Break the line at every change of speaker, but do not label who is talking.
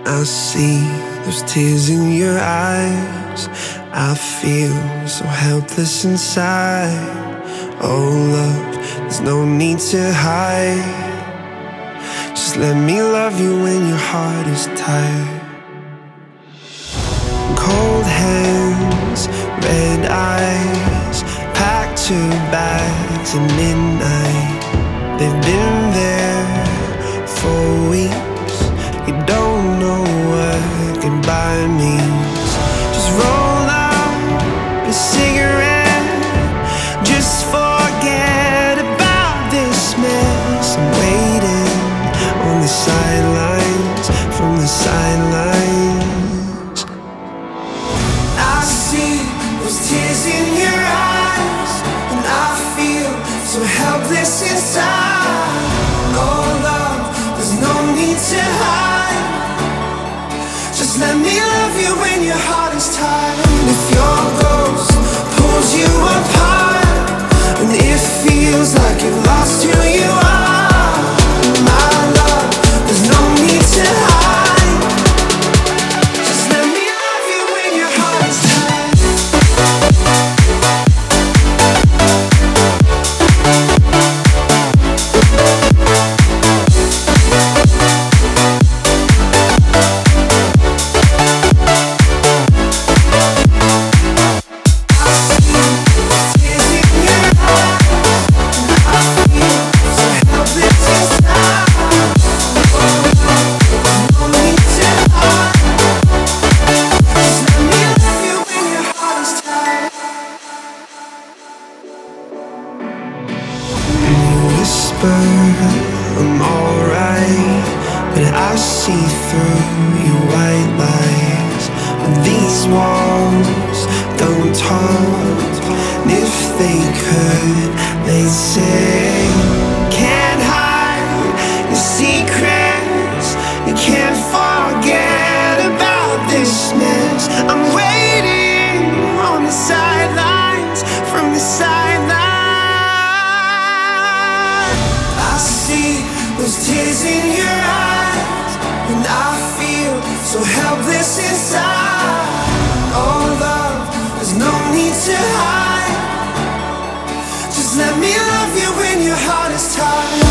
I see those tears in your eyes. I feel so helpless inside. Oh love, there's no need to hide. Just let me love you when your heart is tired. Cold hands, red eyes, packed two bags at midnight. They've been there for weeks. You don't know what goodbye means. Just roll up a cigarette. Just forget about this mess. I'm waiting on the sidelines, from the sidelines. I see those tears in your eyes, and I feel so helpless inside. Oh love, there's no need to hide. Just let me love you when your heart is tired. If your ghost pulls you apart, and it feels like you've lost who you are, my love, there's no need to hide. Just let me love you when your heart is tired. I'm alright, but I see through your white lies. But these walls don't talk, and if they could, they'd say, can't hide your secrets, you can't forget about this mess. I'm waiting on the sidelines, from the sidelines. Those tears in your eyes, and I feel so helpless inside. Oh love, there's no need to hide. Just let me love you when your heart is tired.